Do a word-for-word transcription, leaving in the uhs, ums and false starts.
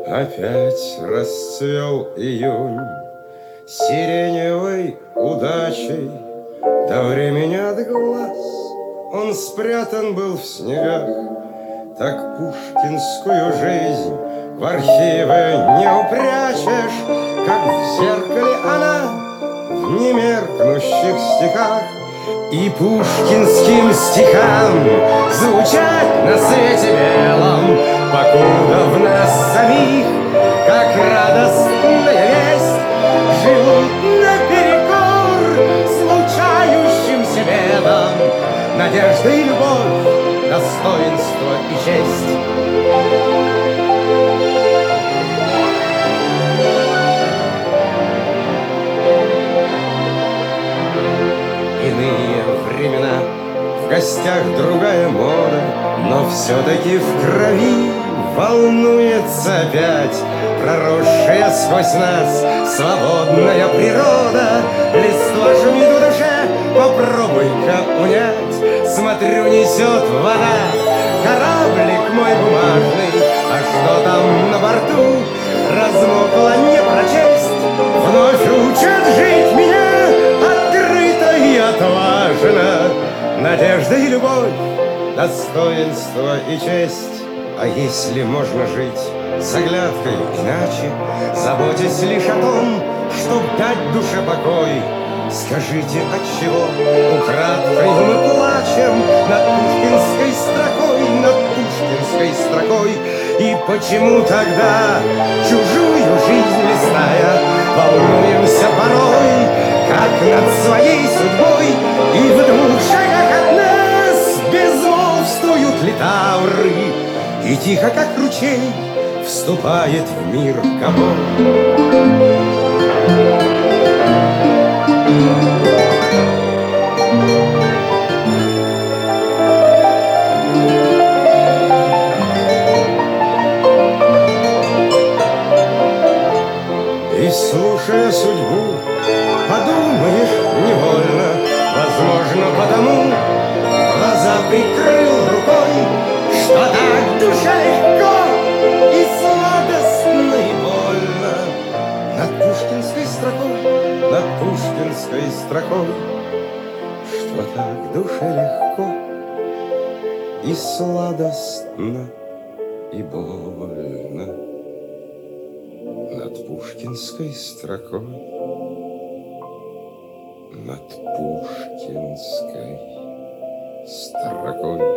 Опять расцвел июнь сиреневой удачей. До времени от глаз он спрятан был в снегах. Так пушкинскую жизнь в архивы не упрячешь, как в зеркале она в немеркнущих стихах. И пушкинским стихам звучать на свете белом, покуда в нас самих, как радостная весть, живут наперекор случающимся бедам надежда и любовь, достоинство и честь. Иные времена, в гостях другая мода, но все-таки в крови волнуется опять проросшая сквозь нас свободная природа. Листва шумит в душе, попробуй-ка унять. Смотрю, несет вода кораблик мой бумажный, а что там на борту размокло не прочесть. Вновь учат жить меня открыто и отважно, надежда и любовь, достоинство и честь. А если можно жить с оглядкой иначе, заботясь лишь о том, чтоб дать душе покой, скажите, отчего украдкой мы плачем над пушкинской строкой, над пушкинской строкой? И почему тогда, чужую жизнь листая, волнуемся порой, как над своей судьбой? И в двух шагах от нас безмолвствуют литавры, и тихо, как ручей, вступает в мир комор. И, слушая судьбу, подумаешь невольно, возможно, потому глаза прикрыл рукой, что так душа легко и сладостно и больно. Над пушкинской строкой, над пушкинской строкой, что так душа легко и сладостно и больно. Над пушкинской строкой, над пушкинской строкой.